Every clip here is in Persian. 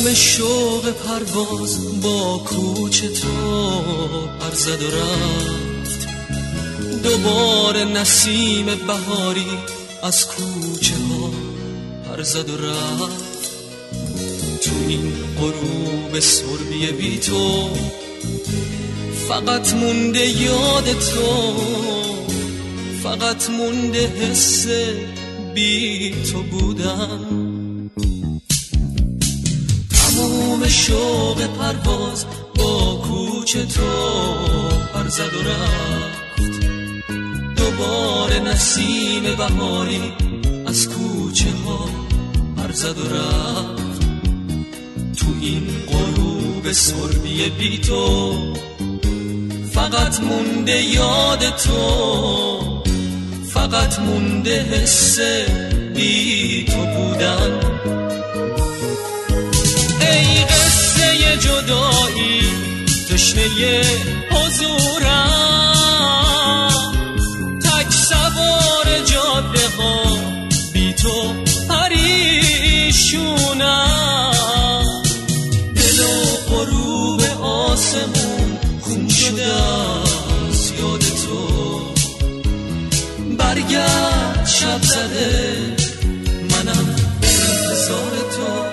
شوق پرواز با کوچ تو پر زد و رفت. دوباره نسیم بهاری از کوچه ها پر زد و رفت. تو این غروب سربی بی تو فقط مونده یاد تو، فقط مونده حس بی تو بودن. تموم شوق پرواز با کوچ تو پر زد و رفت. دوباره نسیم بهاری از کوچه ها پر زد و رفت. تو این غروب سربی بی تو فقط مونده یاد تو، فقط مونده حس بی تو بودن. ای قصه جدایی تشنه حضورم، تک سوار جاده ها بی تو پریشونم. دل و غروب آسمون خون شده از یاد تو. برگرد شب زده منم به انتظار تو.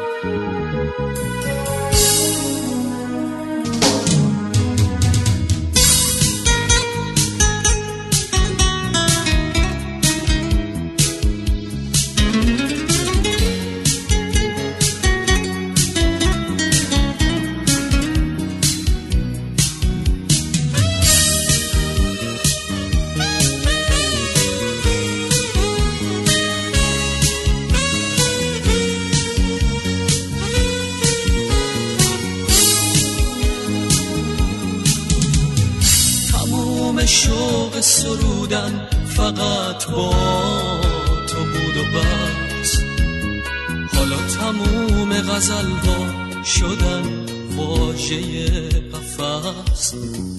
شوق سرودن فقط با تو بود و بس. حالا تموم غزل ها شدن واژه قفس.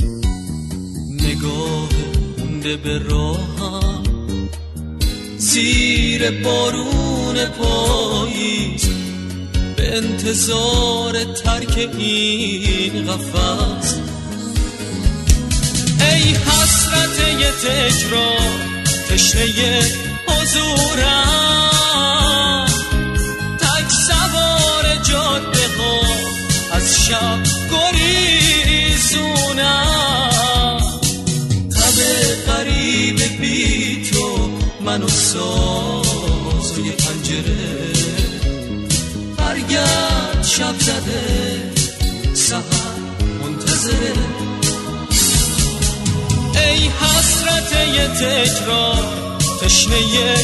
نگاه مونده به راهم زیر بارون پاییز، به انتظار ترک این قفس. ای حسرت یه تکرار تشنه حضورم، تک سوار جاده ها از شب گریزونم. تب غریب بی تو منو سازوی پنجره. برگرد شب زده سحر منتظره. ای حسرت یه تکرار تشنه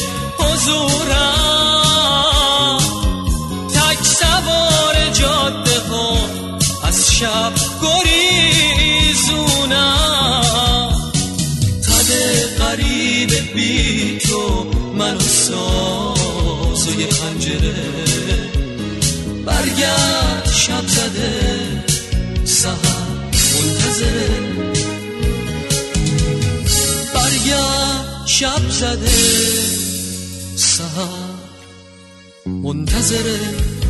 حضورم، تک سوار جاده ها از شب گریزونم. تب غریب بی تو منو سازوی پنجره. برگرد شب زده سحر منتظره. شب زده سحر منتظره.